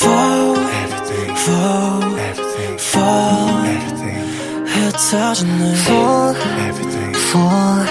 fall, fall, fall. 흩어지네. fall, fall,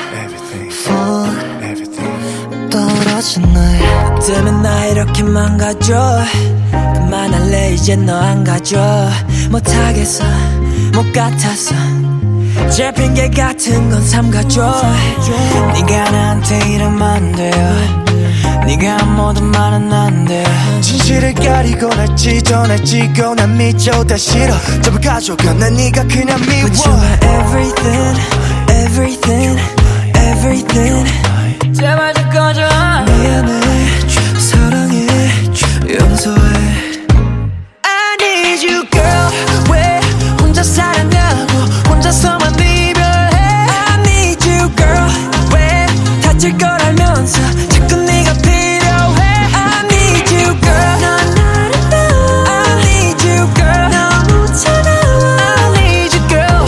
fall. 떨어지네. 때문에 나 이렇게 망가져. 그만할래 이제 너 안 가져. 못하겠어 못 같아서 제 핑계 같은 건 삼가줘. 네가 나한테 이러면 안 돼요. 네가 한 모든 말은 안 돼. 진실을 가리고 날 찢어내지고 난 미쳐 다 싫어. 전부 가져가 난 네가 그냥 미워. But you're my everything, everything, everything. 제발 좀 꺼져. 미안해 사랑해 용서해. I need you girl. 왜 혼자 살았냐고 혼자서만 이별해. I need you girl. 왜 다칠 걸 알면서 자꾸 네가 필요해. I need you girl. 넌 나를 봐. I need you girl. 너무 차가워. I need you girl.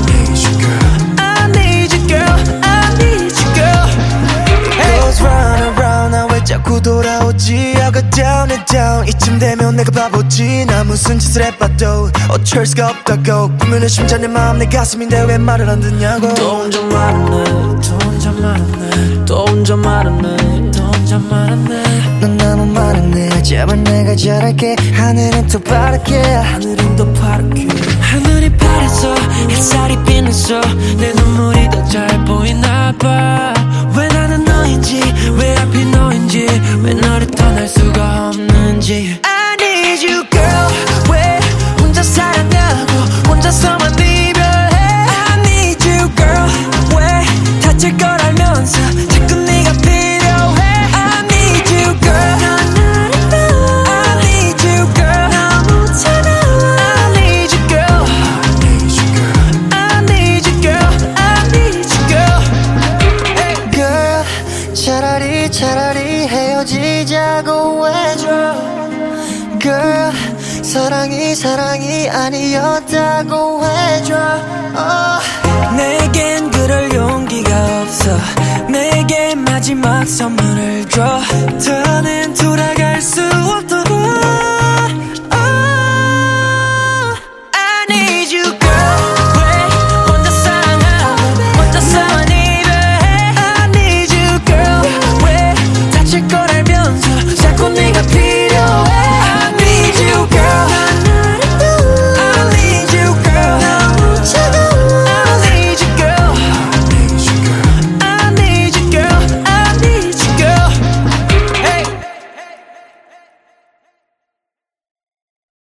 I need you girl. I need you girl. Goes round and round. 나 왜 자꾸 돌아오지. I go down and down. 이쯤 되면 내가 바보지. 나 무슨 짓을 해봐도 어쩔 수가 없다고. 분명히 심장 내 마음 내 가슴인데 왜 말을 안 듣냐고. 또 혼자 말하네 또 혼자 말하네 또 혼자 말하네 또 혼자 말하네. 넌 너무 말하네. 제발 내가 잘할게. 하늘은 더 파랗게 하늘은 더 파랗게. 하늘이 파래서 햇살이 빛나서 내 눈물이 더 잘 보이나 봐. 왜 나는 너인지 왜 하필 너인지 왜 너를 떠날 수가 없는지. I need you girl. 왜 혼자 살았냐고 혼자서만 이별해. I need you girl. 왜 다칠 걸 알면서 자꾸 네가 필요해. I need you girl. 넌 나를 봐. I need you girl. 너무 차가워. I need you girl. I need you girl. I need you girl. Hey. Girl 차라리 헤어지자고 해줘. Girl 사랑이 아니었다고 해줘. 내겐 그럴 용기가 없어. 내게 마지막 선물을 줘. 더는 돌아갈 수